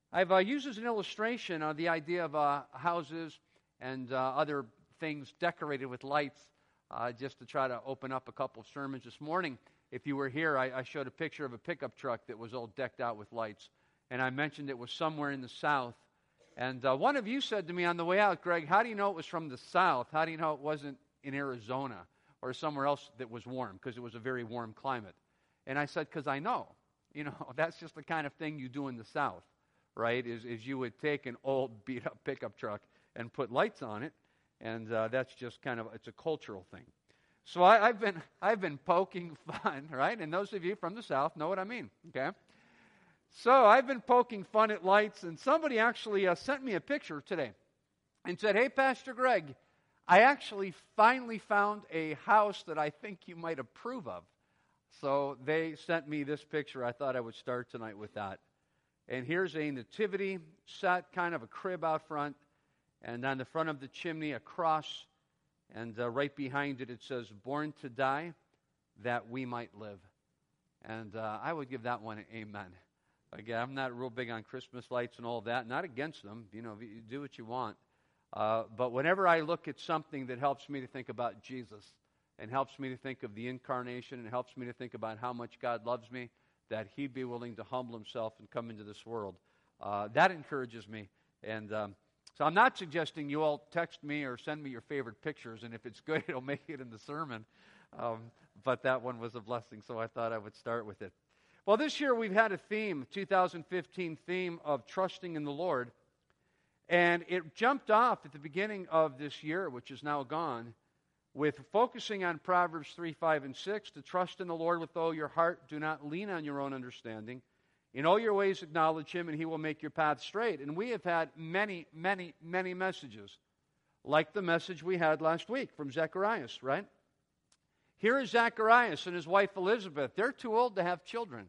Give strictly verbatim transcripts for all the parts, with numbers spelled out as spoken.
I've uh, used as an illustration uh, the idea of uh, houses and uh, other things decorated with lights, uh, just to try to open up a couple of sermons this morning. If you were here, I, I showed a picture of a pickup truck that was all decked out with lights, and I mentioned it was somewhere in the South. And uh, one of you said to me on the way out, Greg, how do you know it was from the South? How do you know it wasn't in Arizona or somewhere else that was warm? Because it was a very warm climate. And I said, because I know. You know, that's just the kind of thing you do in the South, right? Is, is you would take an old beat-up pickup truck and put lights on it, and uh, that's just kind of, it's a cultural thing. So I, I've been I've been poking fun, right? And those of you from the South know what I mean, okay? So I've been poking fun at lights, and somebody actually uh, sent me a picture today and said, hey, Pastor Greg, I actually finally found a house that I think you might approve of. So they sent me this picture. I thought I would start tonight with that. And here's a nativity set, kind of a crib out front, and on the front of the chimney, a cross, and uh, right behind it, it says, born to die, that we might live. And uh, I would give that one an amen. Again, I'm not real big on Christmas lights and all of that. Not against them. You know, you do what you want. Uh, but whenever I look at something that helps me to think about Jesus and helps me to think of the incarnation and helps me to think about how much God loves me, that He'd be willing to humble Himself and come into this world, uh, that encourages me. And um, so I'm not suggesting you all text me or send me your favorite pictures, and if it's good, it'll make it in the sermon. Um, but that one was a blessing, so I thought I would start with it. Well, this year we've had a theme, two thousand fifteen theme of trusting in the Lord. And it jumped off at the beginning of this year, which is now gone, with focusing on Proverbs three, five, and six, to trust in the Lord with all your heart. Do not lean on your own understanding. In all your ways acknowledge Him, and He will make your path straight. And we have had many, many, many messages, like the message we had last week from Zacharias, right? Here is Zacharias and his wife Elizabeth. They're too old to have children.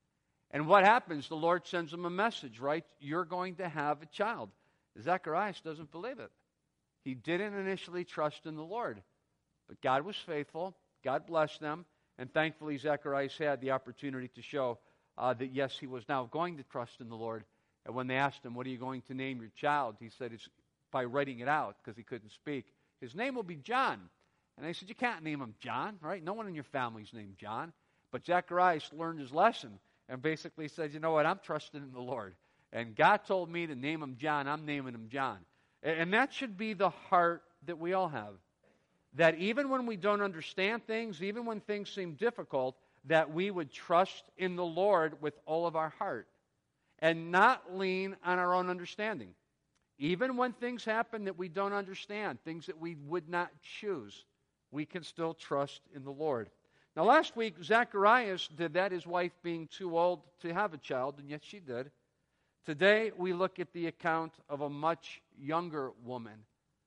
And what happens? The Lord sends them a message, right? You're going to have a child. Zacharias doesn't believe it. He didn't initially trust in the Lord. But God was faithful. God blessed them. And thankfully, Zacharias had the opportunity to show uh, that, yes, he was now going to trust in the Lord. And when they asked him, what are you going to name your child? He said, it's by writing it out, because he couldn't speak. His name will be John. And they said, you can't name him John, right? No one in your family's named John. But Zacharias learned his lesson and basically said, you know what, I'm trusting in the Lord. And God told me to name him John, I'm naming him John. And that should be the heart that we all have. That even when we don't understand things, even when things seem difficult, that we would trust in the Lord with all of our heart and not lean on our own understanding. Even when things happen that we don't understand, things that we would not choose, we can still trust in the Lord. Now, last week, Zacharias did that, his wife being too old to have a child, and yet she did. Today, we look at the account of a much younger woman,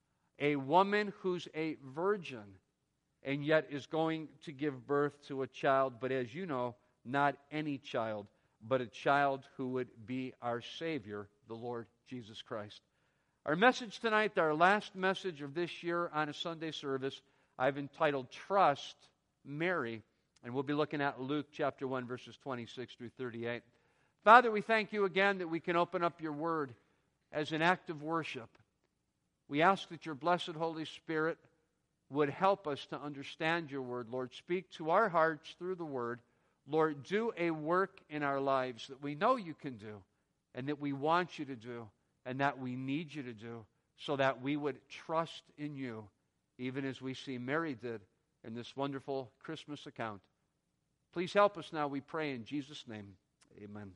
a woman who's a virgin, and yet is going to give birth to a child, but as you know, not any child, but a child who would be our Savior, the Lord Jesus Christ. Our message tonight, our last message of this year on a Sunday service, I've entitled Trust Mary, and we'll be looking at Luke chapter one, verses twenty-six through thirty-eight. Father, we thank you again that we can open up your word as an act of worship. We ask that your blessed Holy Spirit would help us to understand your word. Lord, speak to our hearts through the word. Lord, do a work in our lives that we know you can do, and that we want you to do, and that we need you to do, so that we would trust in you, even as we see Mary did in this wonderful Christmas account. Please help us now, we pray in Jesus' name. Amen.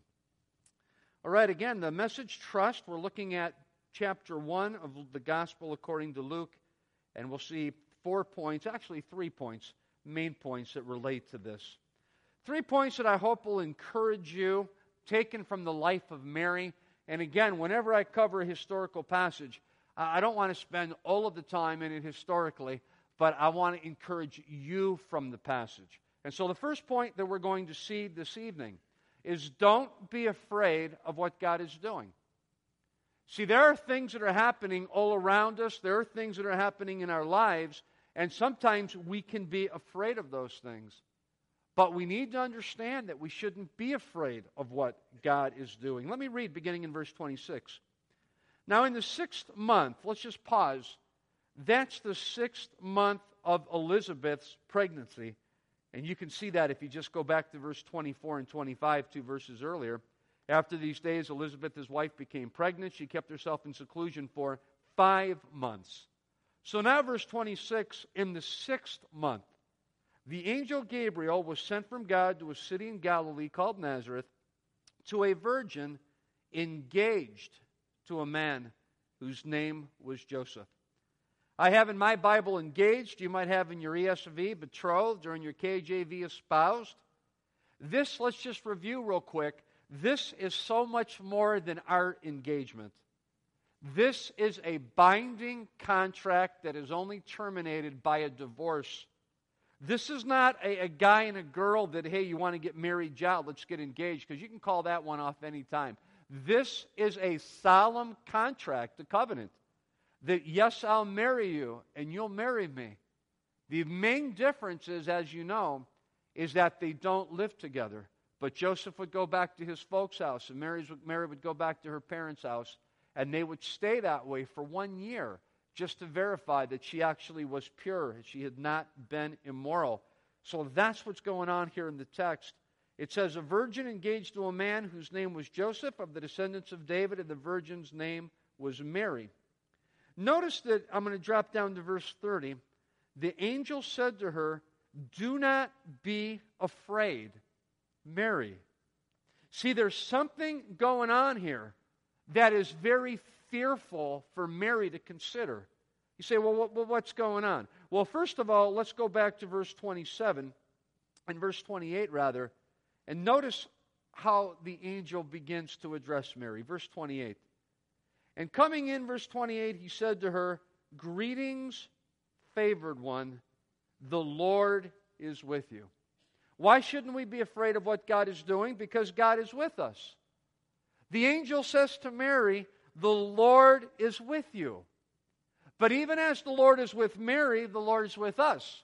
All right, again, the message trust. We're looking at chapter one of the Gospel according to Luke, and we'll see four points, actually three points, main points that relate to this. Three points that I hope will encourage you, taken from the life of Mary. And again, whenever I cover a historical passage, I don't want to spend all of the time in it historically, but I want to encourage you from the passage. And so the first point that we're going to see this evening is don't be afraid of what God is doing. See, there are things that are happening all around us. There are things that are happening in our lives, and sometimes we can be afraid of those things. But we need to understand that we shouldn't be afraid of what God is doing. Let me read beginning in verse twenty-six. Now in the sixth month, let's just pause. That's the sixth month of Elizabeth's pregnancy. And you can see that if you just go back to verse twenty-four and twenty-five, two verses earlier. After these days, Elizabeth, his wife, became pregnant. She kept herself in seclusion for five months. So now verse twenty-six, in the sixth month, the angel Gabriel was sent from God to a city in Galilee called Nazareth to a virgin engaged to a man whose name was Joseph. I have in my Bible engaged. You might have in your E S V betrothed, or in your K J V espoused. This, let's just review real quick. This is so much more than our engagement. This is a binding contract that is only terminated by a divorce. This is not a, a guy and a girl that, hey, you want to get married, yeah, let's get engaged, because you can call that one off anytime. This is a solemn contract, a covenant, that yes, I'll marry you, and you'll marry me. The main difference is, as you know, is that they don't live together. But Joseph would go back to his folks' house, and Mary would go back to her parents' house, and they would stay that way for one year, just to verify that she actually was pure. She had not been immoral. So that's what's going on here in the text. It says, a virgin engaged to a man whose name was Joseph, of the descendants of David, and the virgin's name was Mary. Notice that I'm going to drop down to verse thirty. The angel said to her, do not be afraid, Mary. See, there's something going on here that is very fearful for Mary to consider. You say, well, what, what's going on? Well, first of all, let's go back to verse twenty-seven, and verse twenty-eight rather, and notice how the angel begins to address Mary. Verse twenty-eight. And coming in, verse twenty-eight, he said to her, greetings, favored one, the Lord is with you. Why shouldn't we be afraid of what God is doing? Because God is with us. The angel says to Mary, the Lord is with you. But even as the Lord is with Mary, the Lord is with us.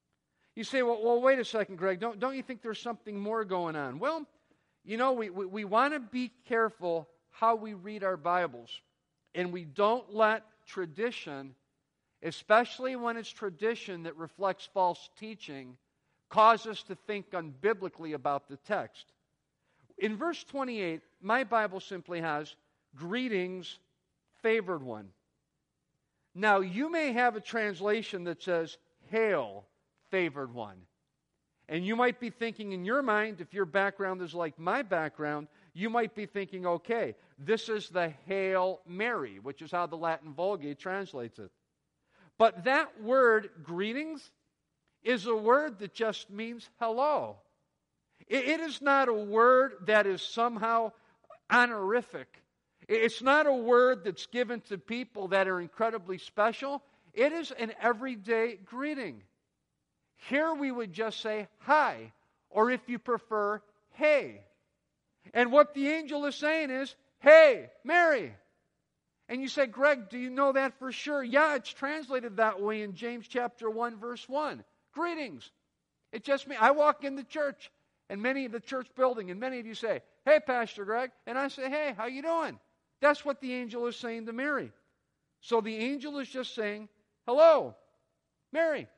You say, well, well wait a second, Greg. Don't, don't you think there's something more going on? Well, you know, we, we, we want to be careful how we read our Bibles. And we don't let tradition, especially when it's tradition that reflects false teaching, cause us to think unbiblically about the text. In verse twenty-eight, my Bible simply has, greetings, favored one. Now, you may have a translation that says, hail, favored one. And you might be thinking in your mind, if your background is like my background, you might be thinking, okay, this is the Hail Mary, which is how the Latin Vulgate translates it. But that word, greetings, is a word that just means hello. It, it is not a word that is somehow honorific. It's not a word that's given to people that are incredibly special. It is an everyday greeting. Here we would just say, hi, or if you prefer, hey. And what the angel is saying is, hey, Mary. And you say, Greg, do you know that for sure? Yeah, it's translated that way in James chapter one, verse one. Greetings. It just means, I walk in the church, and many of the church building, and many of you say, hey, Pastor Greg. And I say, hey, how you doing? That's what the angel is saying to Mary. So the angel is just saying, hello, Mary.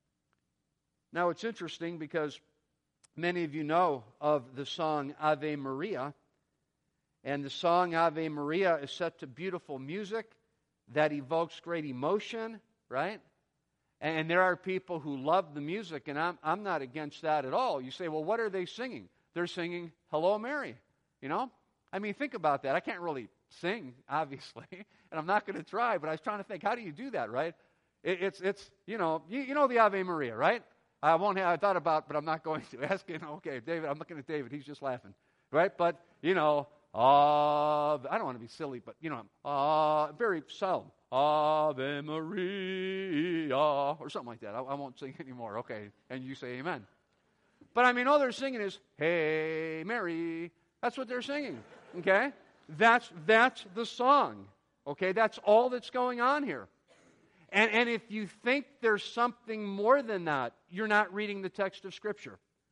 Now, it's interesting because many of you know of the song Ave Maria. And the song Ave Maria is set to beautiful music that evokes great emotion, right? And there are people who love the music, and I'm, I'm not against that at all. You say, well, what are they singing? They're singing, Hello, Mary, you know? I mean, think about that. I can't really sing, obviously, and I'm not going to try, but I was trying to think, how do you do that, right? It, it's, it's you know, you, you know the Ave Maria, right? I won't have, I thought about, but I'm not going to. Ask, you know, okay, David, I'm looking at David, he's just laughing, right? But, you know, uh, I don't want to be silly, but, you know, uh, very solemn. Ave Maria, or something like that. I, I won't sing anymore, okay, and you say amen. But, I mean, all they're singing is, hey, Mary. That's what they're singing, okay? That's, that's the song, okay? That's all that's going on here. And, and if you think there's something more than that, you're not reading the text of Scripture.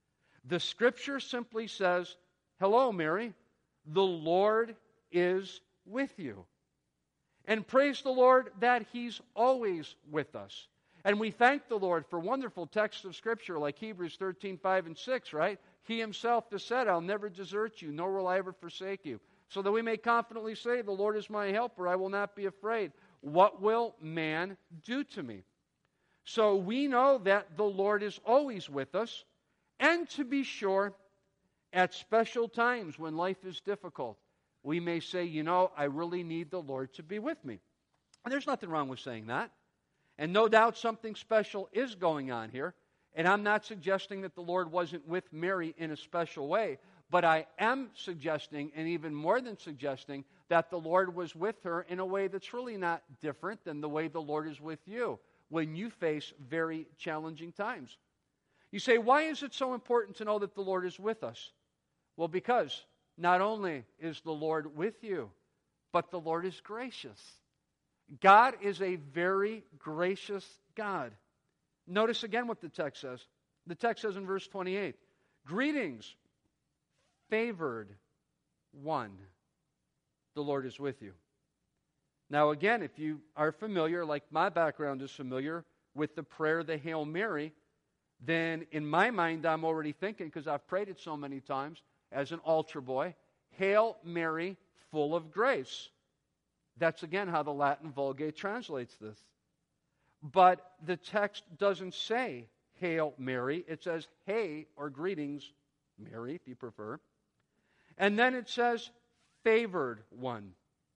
The Scripture simply says, hello, Mary, the Lord is with you. And praise the Lord that He's always with us. And we thank the Lord for wonderful texts of Scripture like Hebrews thirteen, five and six, right? He Himself has said, I'll never desert you, nor will I ever forsake you. So that we may confidently say, the Lord is my helper, I will not be afraid. What will man do to me? So we know that the Lord is always with us. And to be sure, at special times when life is difficult, we may say, you know, I really need the Lord to be with me. And there's nothing wrong with saying that. And no doubt something special is going on here. And I'm not suggesting that the Lord wasn't with Mary in a special way, but I am suggesting, and even more than suggesting, that the Lord was with her in a way that's really not different than the way the Lord is with you when you face very challenging times. You say, why is it so important to know that the Lord is with us? Well, because not only is the Lord with you, but the Lord is gracious. God is a very gracious God. Notice again what the text says. The text says in verse twenty-eight, greetings, favored one, the Lord is with you. Now again, if you are familiar, like my background is familiar, with the prayer, the Hail Mary, then in my mind I'm already thinking, because I've prayed it so many times as an altar boy, Hail Mary, full of grace. That's again how the Latin Vulgate translates this. But the text doesn't say Hail Mary. It says, hey, or greetings, Mary, if you prefer. And then it says, favored one.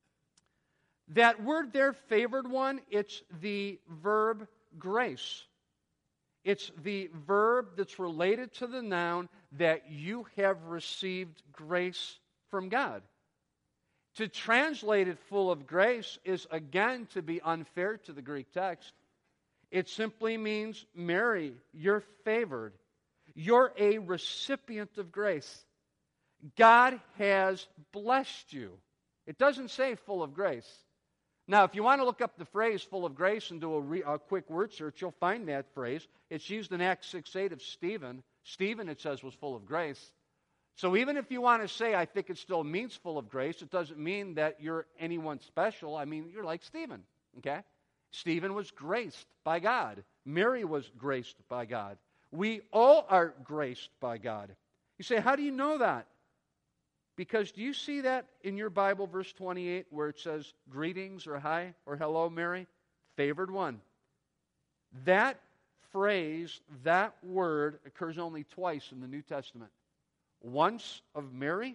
That word there, favored one, it's the verb grace. It's the verb that's related to the noun that you have received grace from God. To translate it full of grace is again to be unfair to the Greek text. It simply means, Mary, you're favored. You're a recipient of grace. God has blessed you. It doesn't say full of grace. Now, if you want to look up the phrase full of grace and do a, re, a quick word search, you'll find that phrase. It's used in Acts six eight of Stephen. Stephen, it says, was full of grace. So even if you want to say, I think it still means full of grace, it doesn't mean that you're anyone special. I mean, you're like Stephen, okay? Stephen was graced by God. Mary was graced by God. We all are graced by God. You say, how do you know that? Because do you see that in your Bible, verse twenty-eight, where it says, greetings or hi or hello, Mary? Favored one. That phrase, that word occurs only twice in the New Testament. Once of Mary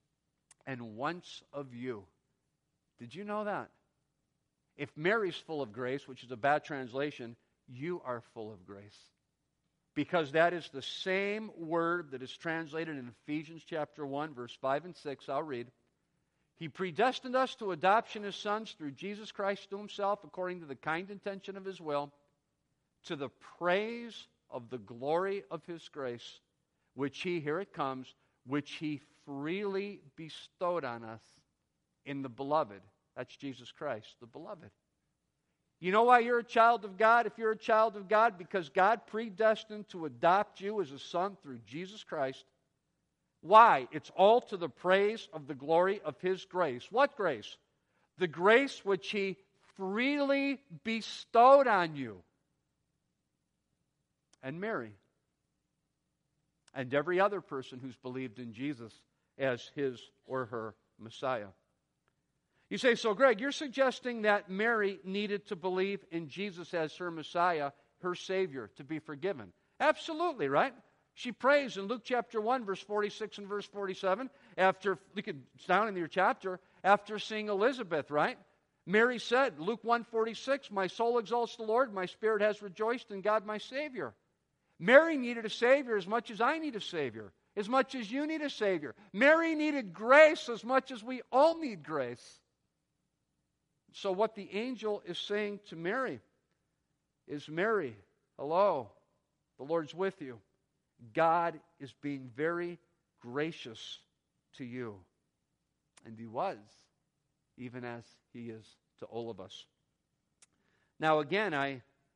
and once of you. Did you know that? If Mary's full of grace, which is a bad translation, you are full of grace. Because that is the same word that is translated in Ephesians chapter one, verse five and six. I'll read. He predestined us to adoption as sons through Jesus Christ to Himself, according to the kind intention of His will, to the praise of the glory of His grace, which He, here it comes, which He freely bestowed on us in the beloved. That's Jesus Christ, the beloved. You know why you're a child of God? If you're a child of God, because God predestined to adopt you as a son through Jesus Christ. Why? It's all to the praise of the glory of His grace. What grace? The grace which He freely bestowed on you. And Mary. And every other person who's believed in Jesus as his or her Messiah. You say, so Greg, you're suggesting that Mary needed to believe in Jesus as her Messiah, her Savior, to be forgiven. Absolutely, right? She prays in Luke chapter one, verse forty-six and verse forty-seven, after, look at, it's down in your chapter, after seeing Elizabeth, right? Mary said, Luke one forty-six, my soul exalts the Lord, my spirit has rejoiced in God my Savior. Mary needed a Savior as much as I need a Savior, as much as you need a Savior. Mary needed grace as much as we all need grace. So what the angel is saying to Mary is, Mary, hello, the Lord's with you. God is being very gracious to you. And He was, even as He is to all of us. Now again, I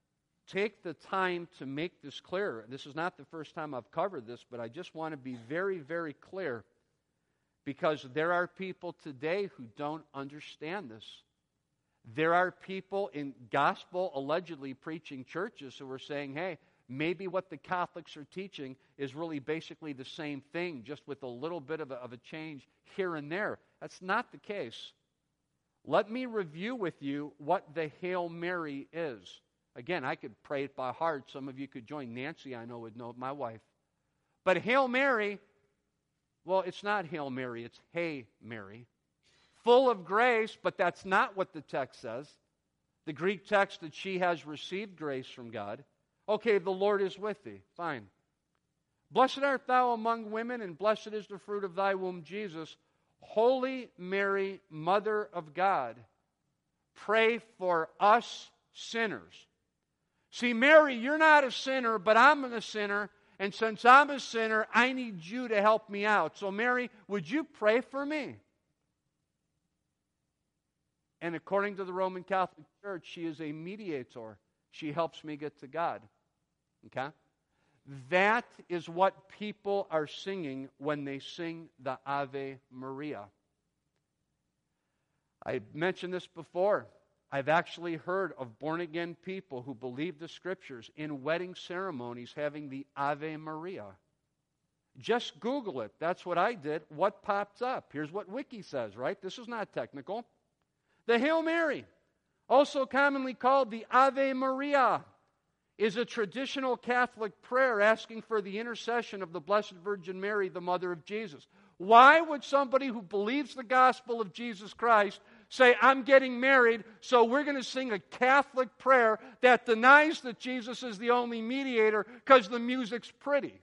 take the time to make this clear. This is not the first time I've covered this, but I just want to be very, very clear, because there are people today who don't understand this. There are people in gospel allegedly preaching churches who are saying, hey, maybe what the Catholics are teaching is really basically the same thing, just with a little bit of a, of a change here and there. That's not the case. Let me review with you what the Hail Mary is. Again, I could pray it by heart. Some of you could join. Nancy, I know, would know, my wife. But Hail Mary, well, it's not Hail Mary, it's Hey Mary. Full of grace, but that's not what the text says. The Greek text that she has received grace from God. Okay, the Lord is with thee. Fine. Blessed art thou among women, and blessed is the fruit of thy womb, Jesus. Holy Mary, Mother of God, pray for us sinners. See, Mary, you're not a sinner, but I'm a sinner, and since I'm a sinner, I need you to help me out. So, Mary, would you pray for me? And according to the Roman Catholic Church, she is a mediator. She helps me get to God. Okay? That is what people are singing when they sing the Ave Maria. I mentioned this before. I've actually heard of born-again people who believe the Scriptures in wedding ceremonies having the Ave Maria. Just Google it. That's what I did. What pops up? Here's what Wiki says, right? This is not technical. The Hail Mary, also commonly called the Ave Maria, is a traditional Catholic prayer asking for the intercession of the Blessed Virgin Mary, the Mother of Jesus. Why would somebody who believes the gospel of Jesus Christ say, I'm getting married, so we're going to sing a Catholic prayer that denies that Jesus is the only mediator because the music's pretty?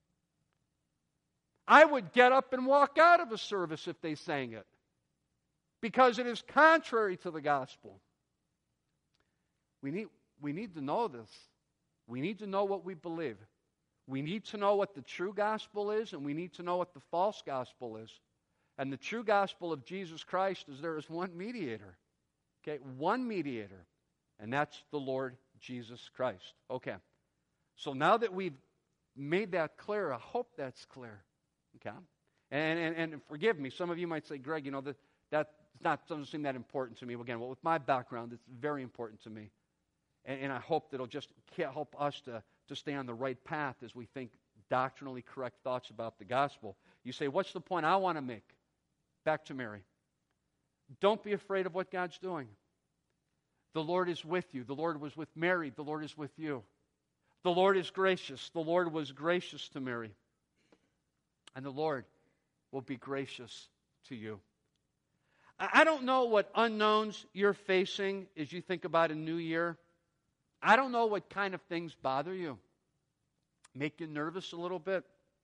I would get up and walk out of a service if they sang it, because it is contrary to the gospel. We need, we need to know this. We need to know what we believe. We need to know what the true gospel is, and we need to know what the false gospel is. And the true gospel of Jesus Christ is there is one mediator. Okay, one mediator. And that's the Lord Jesus Christ. Okay. So now that we've made that clear, I hope that's clear. Okay. And and, and forgive me, some of you might say, Greg, you know, that that not doesn't seem that important to me. Again, well, with my background, it's very important to me. And, and I hope that it'll just help us to, to stay on the right path as we think doctrinally correct thoughts about the gospel. You say, what's the point I want to make? Back to Mary. Don't be afraid of what God's doing. The Lord is with you. The Lord was with Mary. The Lord is with you. The Lord is gracious. The Lord was gracious to Mary. And the Lord will be gracious to you. I don't know what unknowns you're facing as you think about a new year. I don't know what kind of things bother you, make you nervous a little bit.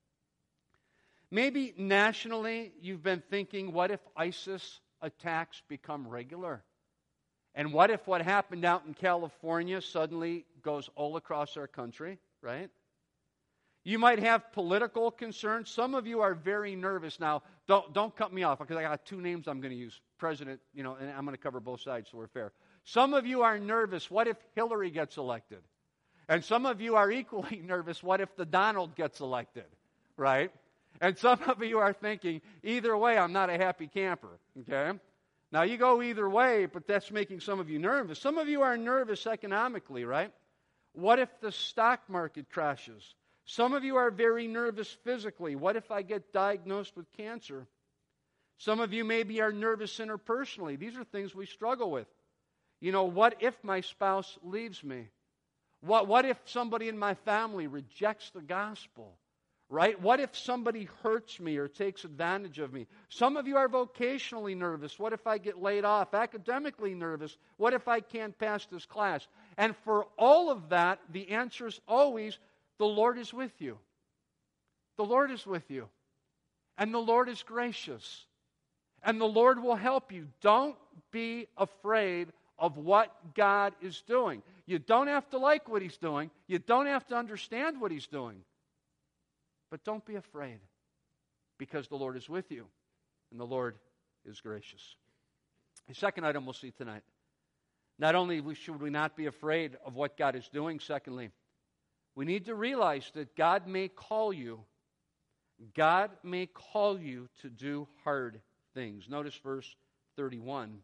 Maybe nationally you've been thinking, what if ISIS attacks become regular? And what if what happened out in California suddenly goes all across our country, right? You might have political concerns. Some of you are very nervous. Now, don't, don't cut me off, because I got two names I'm going to use. President, you know, and I'm going to cover both sides so we're fair. Some of you are nervous. What if Hillary gets elected? And some of you are equally nervous. What if the Donald gets elected, right? And some of you are thinking, either way, I'm not a happy camper, okay? Now, you go either way, but that's making some of you nervous. Some of you are nervous economically, right? What if the stock market crashes? Some of you are very nervous physically. What if I get diagnosed with cancer? Some of you maybe are nervous interpersonally. These are things we struggle with. You know, what if my spouse leaves me? What, what if somebody in my family rejects the gospel? Right? What if somebody hurts me or takes advantage of me? Some of you are vocationally nervous. What if I get laid off? Academically nervous. What if I can't pass this class? And for all of that, the answer is always, the Lord is with you. The Lord is with you. And the Lord is gracious. And the Lord will help you. Don't be afraid of what God is doing. You don't have to like what He's doing. You don't have to understand what He's doing. But don't be afraid, because the Lord is with you, and the Lord is gracious. The second item we'll see tonight. Not only should we not be afraid of what God is doing, secondly, we need to realize that God may call you. God may call you to do hard things. Notice verse thirty-one.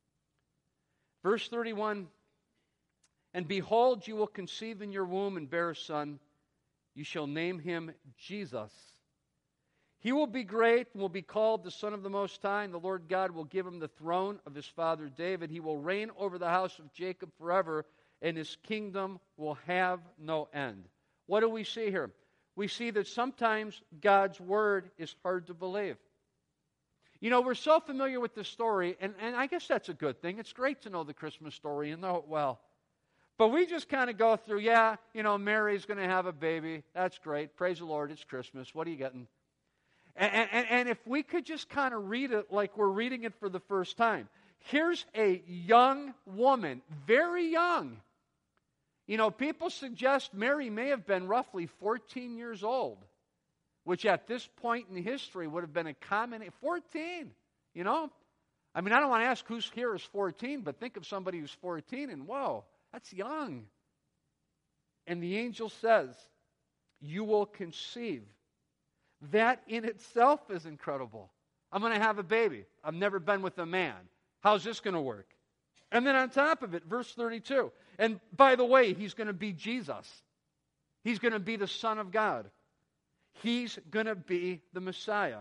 Verse thirty-one, and behold, you will conceive in your womb and bear a son. You shall name him Jesus. He will be great and will be called the Son of the Most High, and the Lord God will give him the throne of his father David. He will reign over the house of Jacob forever, and his kingdom will have no end. What do we see here? We see that sometimes God's word is hard to believe. You know, we're so familiar with this story, and, and I guess that's a good thing. It's great to know the Christmas story and know it well. But we just kind of go through, yeah, you know, Mary's going to have a baby. That's great. Praise the Lord, it's Christmas. What are you getting? And, and, and if we could just kind of read it like we're reading it for the first time. Here's a young woman, very young. You know, people suggest Mary may have been roughly fourteen years old, which at this point in history would have been a common age. fourteen, you know? I mean, I don't want to ask who's here is fourteen, but think of somebody who's fourteen and, whoa, that's young. And the angel says, you will conceive. That in itself is incredible. I'm going to have a baby. I've never been with a man. How's this going to work? And then on top of it, verse thirty-two. And by the way, he's going to be Jesus. He's going to be the Son of God. He's going to be the Messiah.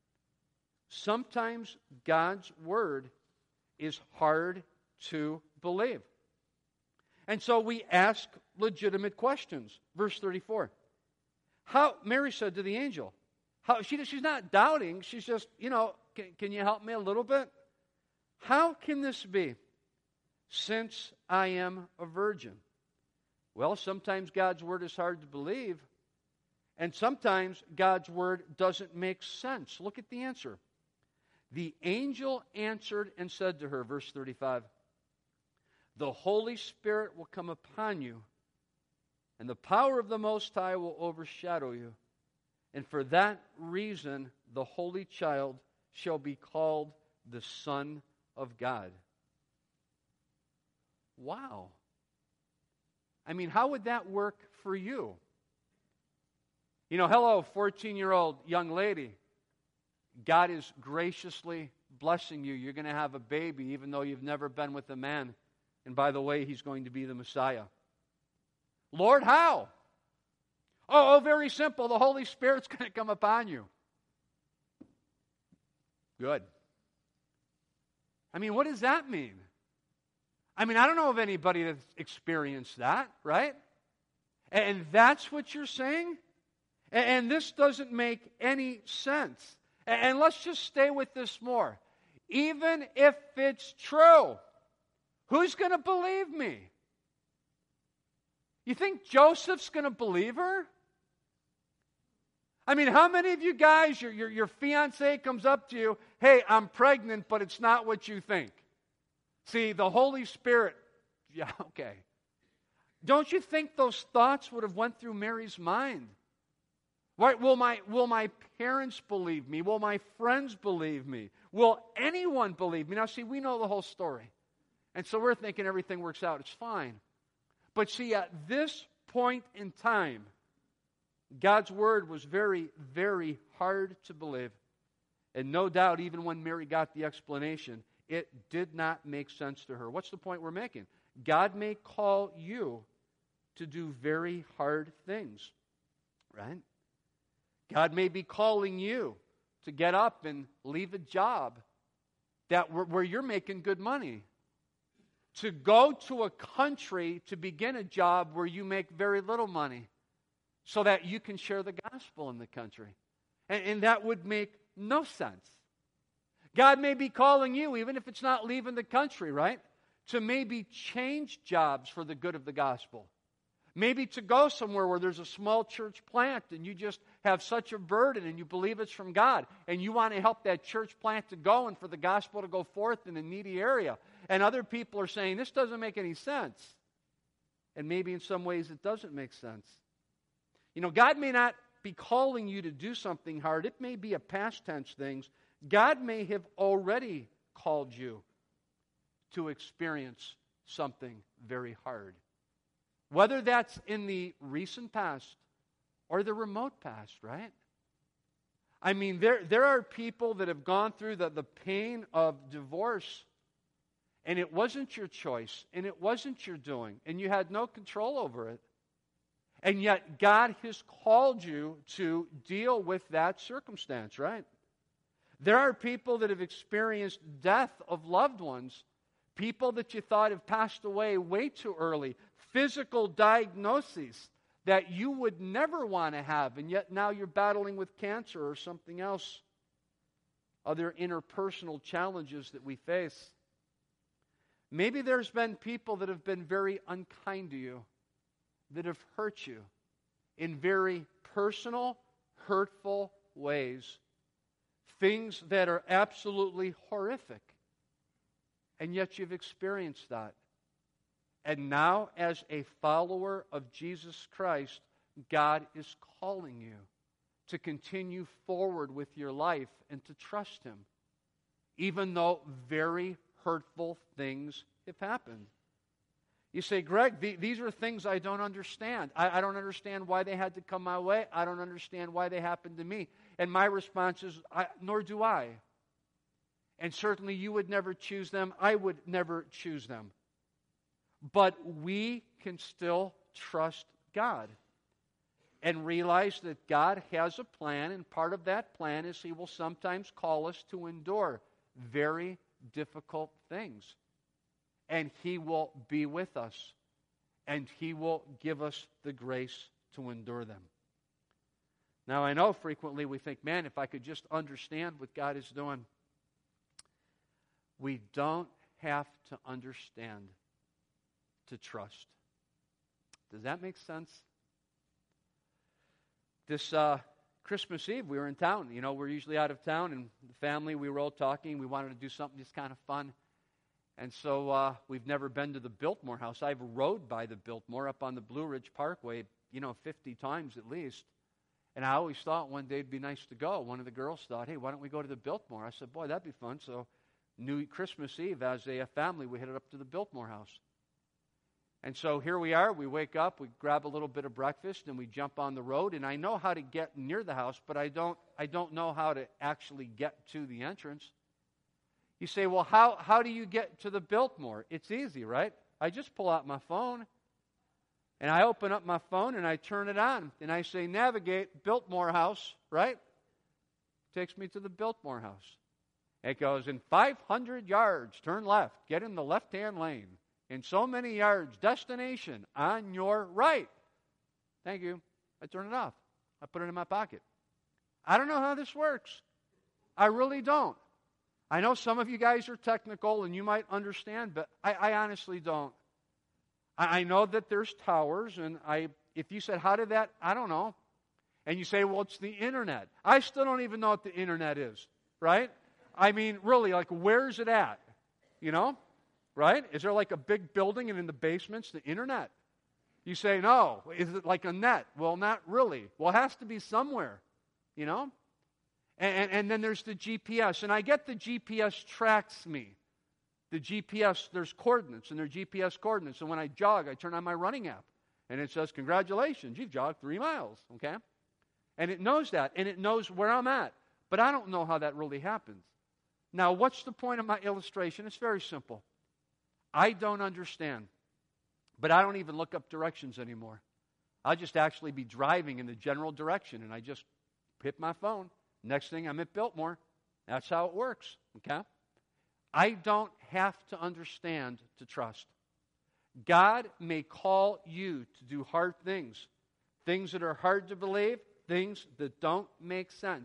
Sometimes God's word is hard to believe. And so we ask legitimate questions. Verse thirty-four. How, Mary said to the angel, how, she, she's not doubting. She's just, you know, can, can you help me a little bit? How can this be, since I am a virgin? Well, sometimes God's word is hard to believe, and sometimes God's word doesn't make sense. Look at the answer. The angel answered and said to her, verse thirty-five, the Holy Spirit will come upon you, and the power of the Most High will overshadow you. And for that reason, the Holy Child shall be called the Son of God. Wow. I mean, how would that work for you? You know, hello, fourteen-year-old young lady. God is graciously blessing you. You're going to have a baby even though you've never been with a man. And by the way, he's going to be the Messiah. Lord, how? Oh, oh, very simple. The Holy Spirit's going to come upon you. Good. I mean, what does that mean? I mean, I don't know of anybody that's experienced that, right? And that's what you're saying? And this doesn't make any sense. And let's just stay with this more. Even if it's true, who's going to believe me? You think Joseph's going to believe her? I mean, how many of you guys, your, your, your fiancé comes up to you, hey, I'm pregnant, but it's not what you think. See, the Holy Spirit, yeah, okay. Don't you think those thoughts would have went through Mary's mind? Right? Will my, will my parents believe me? Will my friends believe me? Will anyone believe me? Now, see, we know the whole story. And so we're thinking everything works out. It's fine. But see, at this point in time, God's word was very, very hard to believe. And no doubt, even when Mary got the explanation, it did not make sense to her. What's the point we're making? God may call you to do very hard things, right? God may be calling you to get up and leave a job that where you're making good money, to go to a country to begin a job where you make very little money, so that you can share the gospel in the country. And, and that would make no sense. God may be calling you, even if it's not leaving the country, right? To maybe change jobs for the good of the gospel. Maybe to go somewhere where there's a small church plant and you just have such a burden and you believe it's from God and you want to help that church plant to go and for the gospel to go forth in a needy area. And other people are saying, this doesn't make any sense. And maybe in some ways it doesn't make sense. You know, God may not be calling you to do something hard. It may be a past tense thing. God may have already called you to experience something very hard. Whether that's in the recent past or the remote past, right? I mean, there, there are people that have gone through the, the pain of divorce, and it wasn't your choice, and it wasn't your doing, and you had no control over it. And yet God has called you to deal with that circumstance, right? There are people that have experienced death of loved ones, people that you thought have passed away way too early, physical diagnoses that you would never want to have, and yet now you're battling with cancer or something else. Other interpersonal challenges that we face. Maybe there's been people that have been very unkind to you, that have hurt you in very personal, hurtful ways. Things that are absolutely horrific. And yet you've experienced that. And now, as a follower of Jesus Christ, God is calling you to continue forward with your life and to trust Him, even though very hurtful things have happened. You say, Greg, th- these are things I don't understand. I-, I don't understand why they had to come my way. I don't understand why they happened to me. And my response is, I, nor do I. And certainly you would never choose them. I would never choose them. But we can still trust God and realize that God has a plan, and part of that plan is He will sometimes call us to endure very difficult things. And He will be with us, and He will give us the grace to endure them. Now, I know frequently we think, man, if I could just understand what God is doing. We don't have to understand to trust. Does that make sense? This uh, Christmas Eve, we were in town. You know, we're usually out of town, and the family, we were all talking. We wanted to do something just kind of fun. And so uh, we've never been to the Biltmore House. I've rode by the Biltmore up on the Blue Ridge Parkway, you know, fifty times at least. And I always thought one day it'd be nice to go. One of the girls thought, hey, why don't we go to the Biltmore? I said, boy, that'd be fun. So New Christmas Eve, as a, a family, we headed up to the Biltmore House. And so here we are. We wake up, we grab a little bit of breakfast, and we jump on the road. And I know how to get near the house, but I don't, I don't know how to actually get to the entrance. You say, well, how, how do you get to the Biltmore? It's easy, right? I just pull out my phone, and I open up my phone, and I turn it on, and I say, navigate Biltmore House, right? Takes me to the Biltmore House. It goes, in five hundred yards, turn left, get in the left-hand lane. In so many yards, destination on your right. Thank you. I turn it off. I put it in my pocket. I don't know how this works. I really don't. I know some of you guys are technical and you might understand, but I, I honestly don't. I, I know that there's towers, and I if you said, how did that, I don't know. And you say, well, it's the internet. I still don't even know what the internet is, right? I mean, really, like, where's it at? You know? Right? Is there like a big building and in the basement's the internet? You say, no. Is it like a net? Well, not really. Well, it has to be somewhere, you know? And, and, and then there's the G P S. And I get the G P S tracks me. The G P S, there's coordinates, and there are G P S coordinates. And when I jog, I turn on my running app. And it says, congratulations, you've jogged three miles, okay? And it knows that, and it knows where I'm at. But I don't know how that really happens. Now, what's the point of my illustration? It's very simple. I don't understand, but I don't even look up directions anymore. I'll just actually be driving in the general direction, and I just hit my phone. Next thing, I'm at Biltmore. That's how it works, okay? I don't have to understand to trust. God may call you to do hard things, things that are hard to believe, things that don't make sense.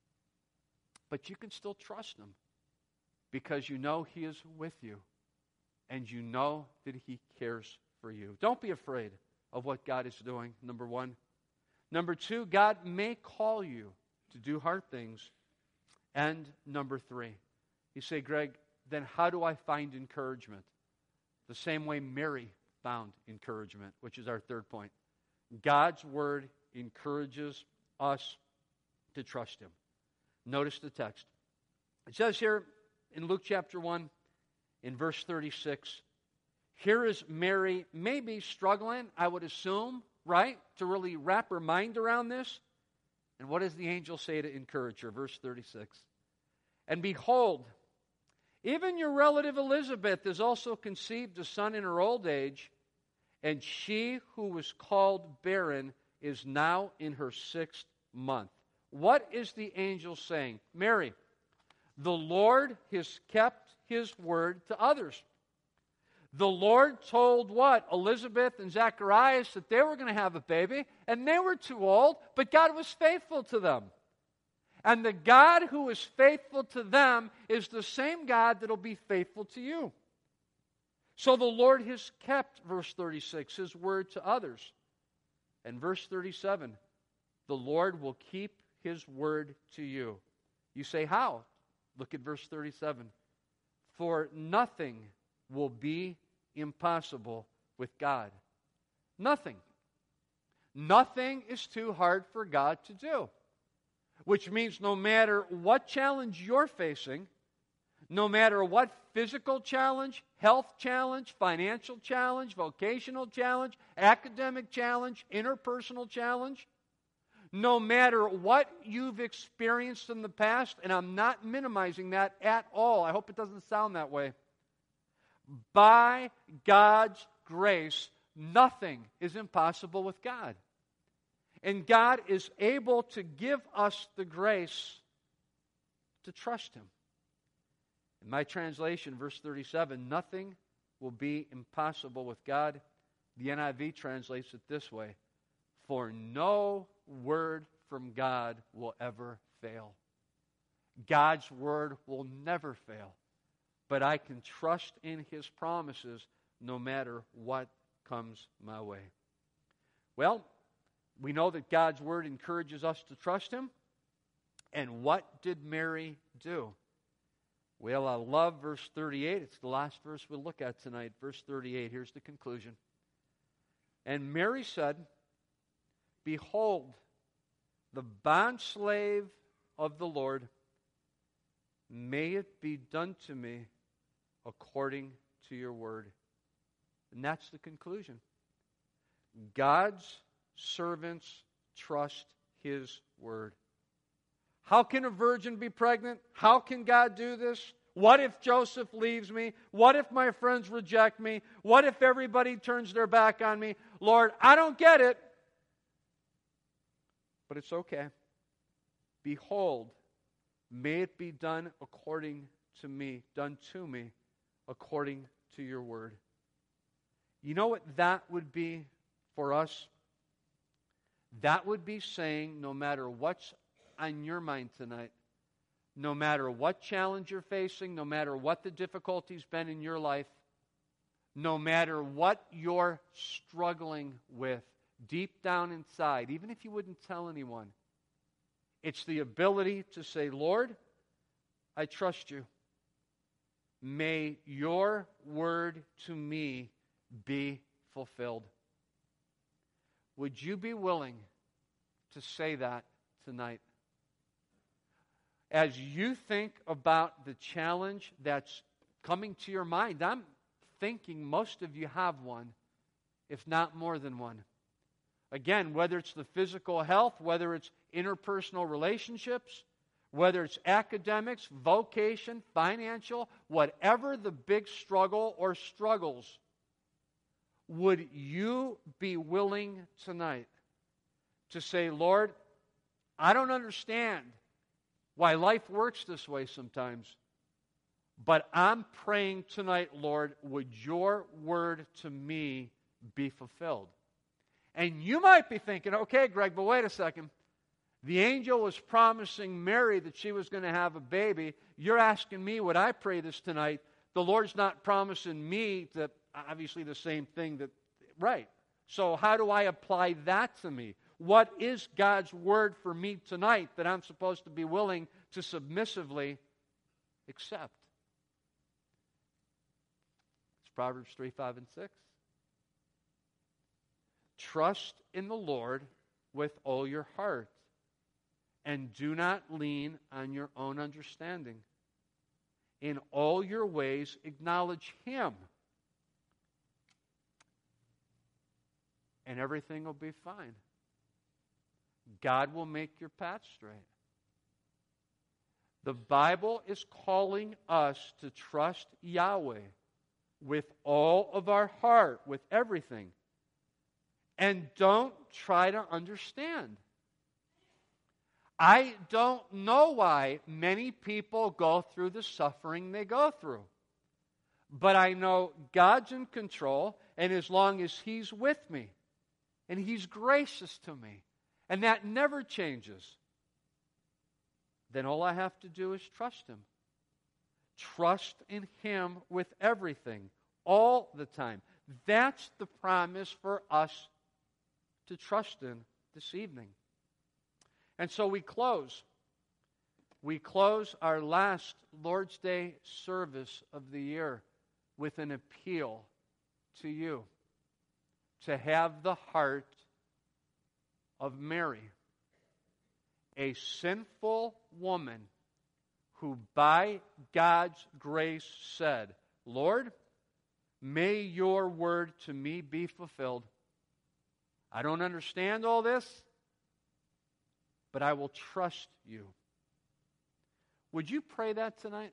But you can still trust Him because you know He is with you. And you know that He cares for you. Don't be afraid of what God is doing, number one. Number two, God may call you to do hard things. And number three, you say, Greg, then how do I find encouragement? The same way Mary found encouragement, which is our third point. God's Word encourages us to trust Him. Notice the text. It says here in Luke chapter one, in verse thirty-six, Here is Mary, maybe struggling, I would assume, right, to really wrap her mind around this. And what does the angel say to encourage her? Verse thirty-six. And behold, even your relative Elizabeth is also conceived a son in her old age, and she who was called barren is now in her sixth month. What is the angel saying? Mary, the Lord has kept His word to others. The Lord told what? Elizabeth and Zacharias that they were going to have a baby, and they were too old, but God was faithful to them. And the God who is faithful to them is the same God that will be faithful to you. So the Lord has kept, verse thirty-six, His word to others. And verse thirty-seven, the Lord will keep His word to you. You say, how? Look at verse thirty-seven. For nothing will be impossible with God. Nothing. Nothing is too hard for God to do. Which means no matter what challenge you're facing, no matter what physical challenge, health challenge, financial challenge, vocational challenge, academic challenge, interpersonal challenge, no matter what you've experienced in the past, and I'm not minimizing that at all. I hope it doesn't sound that way. By God's grace, nothing is impossible with God. And God is able to give us the grace to trust Him. In my translation, verse thirty-seven, nothing will be impossible with God. The N I V translates it this way: for no word from God will ever fail. God's word will never fail. But I can trust in His promises no matter what comes my way. Well, we know that God's word encourages us to trust Him. And what did Mary do? Well, I love verse thirty-eight. It's the last verse we'll look at tonight. Verse thirty-eight, here's the conclusion. And Mary said, behold, the bondslave of the Lord, may it be done to me according to your word. And that's the conclusion. God's servants trust His word. How can a virgin be pregnant? How can God do this? What if Joseph leaves me? What if my friends reject me? What if everybody turns their back on me? Lord, I don't get it. But it's okay. Behold, may it be done according to me, done to me, according to your word. You know what that would be for us? That would be saying, no matter what's on your mind tonight, no matter what challenge you're facing, no matter what the difficulty's been in your life, no matter what you're struggling with deep down inside, even if you wouldn't tell anyone, it's the ability to say, Lord, I trust you. May your word to me be fulfilled. Would you be willing to say that tonight? As you think about the challenge that's coming to your mind, I'm thinking most of you have one, if not more than one. Again, whether it's the physical health, whether it's interpersonal relationships, whether it's academics, vocation, financial, whatever the big struggle or struggles, would you be willing tonight to say, Lord, I don't understand why life works this way sometimes, but I'm praying tonight, Lord, would your word to me be fulfilled? And you might be thinking, okay, Greg, but wait a second. The angel was promising Mary that she was going to have a baby. You're asking me, would I pray this tonight? The Lord's not promising me that, obviously the same thing that, right. So how do I apply that to me? What is God's word for me tonight that I'm supposed to be willing to submissively accept? It's Proverbs three, five, and six. Trust in the Lord with all your heart, and do not lean on your own understanding. In all your ways acknowledge Him, and everything will be fine. God will make your path straight. The Bible is calling us to trust Yahweh with all of our heart, with everything. And don't try to understand. I don't know why many people go through the suffering they go through. But I know God's in control, and as long as He's with me, and He's gracious to me, and that never changes, then all I have to do is trust Him. Trust in Him with everything, all the time. That's the promise for us to trust in this evening. And so we close. We close our last Lord's Day service of the year with an appeal to you to have the heart of Mary, a sinful woman who by God's grace said, Lord, may your word to me be fulfilled. I don't understand all this, but I will trust you. Would you pray that tonight?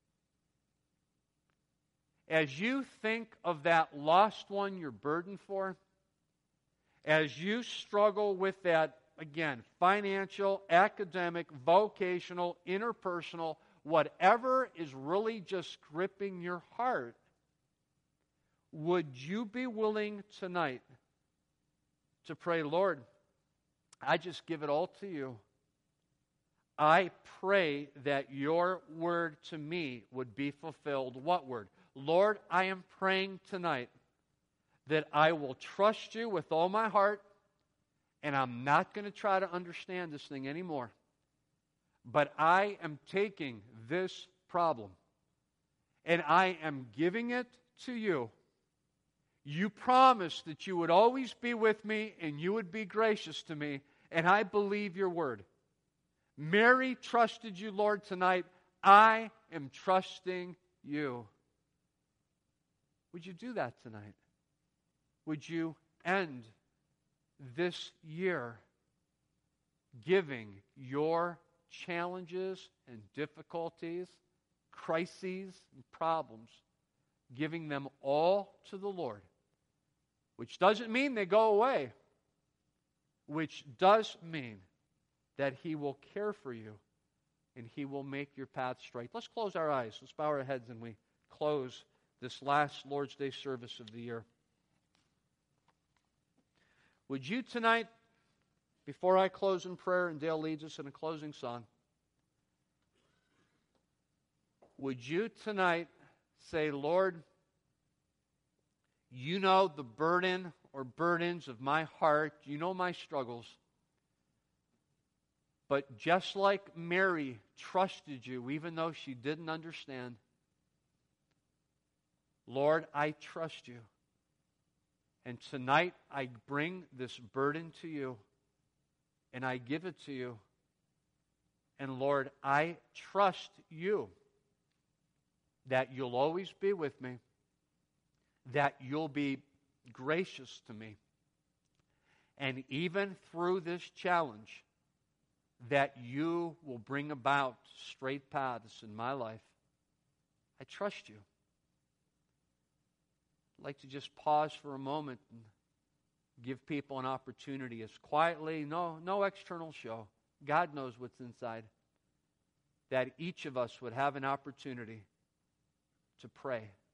As you think of that lost one you're burdened for, as you struggle with that, again, financial, academic, vocational, interpersonal, whatever is really just gripping your heart, would you be willing tonight to pray, Lord, I just give it all to you. I pray that your word to me would be fulfilled. What word? Lord, I am praying tonight that I will trust you with all my heart, and I'm not going to try to understand this thing anymore. But I am taking this problem, and I am giving it to you. You promised that you would always be with me, and you would be gracious to me, and I believe your word. Mary trusted you, Lord, tonight. I am trusting you. Would you do that tonight? Would you end this year giving your challenges and difficulties, crises and problems, giving them all to the Lord? Which doesn't mean they go away. Which does mean that He will care for you and He will make your path straight. Let's close our eyes. Let's bow our heads and we close this last Lord's Day service of the year. Would you tonight, before I close in prayer and Dale leads us in a closing song, would you tonight say, Lord, you know the burden or burdens of my heart. You know my struggles. But just like Mary trusted you, even though she didn't understand, Lord, I trust you. And tonight I bring this burden to you, and I give it to you. And Lord, I trust you that you'll always be with me, that you'll be gracious to me. And even through this challenge, that you will bring about straight paths in my life. I trust you. I'd like to just pause for a moment and give people an opportunity as quietly, no, no external show. God knows what's inside. That each of us would have an opportunity to pray.